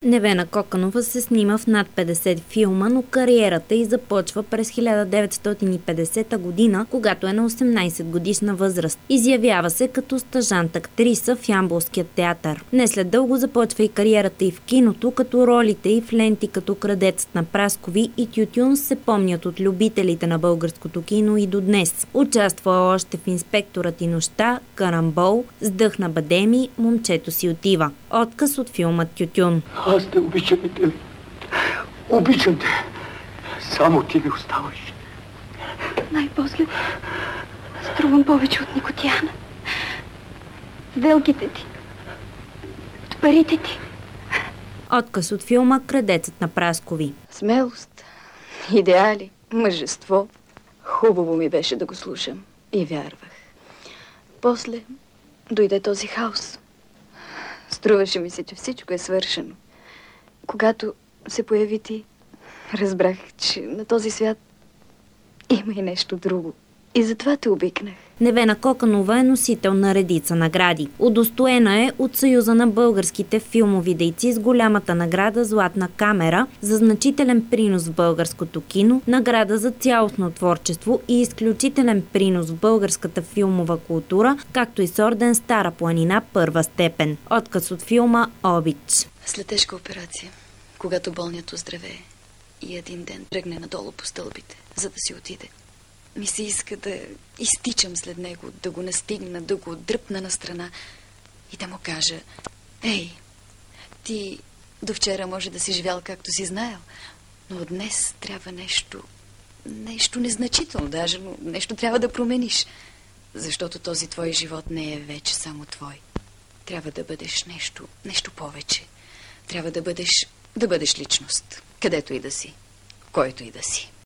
Невена Коканова се снима в над 50 филма, но кариерата й започва през 1950 година, когато е на 18 годишна възраст. Изявява се като стажант-актриса в Ямболския театър. Не след дълго започва и кариерата й в киното, като ролите й в ленти като Крадецът на Праскови и Тютюн се помнят от любителите на българското кино и до днес. Участва още в Инспекторът и нощта, Карамбол, С дъх на бадеми, Момчето си отива. Отказ от филма Тютюн. Аз те обичам, Етели. Обичам те. Само ти ми оставаш. Най-после струвам повече от Никотяна. Велките ти. От парите ти. Отказ от филма Крадецът на Праскови. Смелост, идеали, мъжество. Хубаво ми беше да го слушам и вярвах. После дойде този хаос. Струваше ми се, че всичко е свършено. Когато се появи ти, разбрах, че на този свят има и нещо друго. И затова те обикнах. Невена Коканова е носител на редица награди. Удостоена е от Съюза на българските филмови дейци с голямата награда Златна камера за значителен принос в българското кино, награда за цялостно творчество и изключителен принос в българската филмова култура, както и с орден Стара планина първа степен. Отказ от филма Обич. След тежка операция, когато болният оздравее и един ден тръгне надолу по стълбите, за да си отиде, ми се иска да изтичам след него, да го настигна, да го дръпна на страна и да му кажа: ей, ти до вчера може да си живял както си знаел, но от днес трябва нещо незначително даже, но нещо трябва да промениш, защото този твой живот не е вече само твой. Трябва да бъдеш нещо повече. Трябва да бъдеш личност, където и да си, който и да си.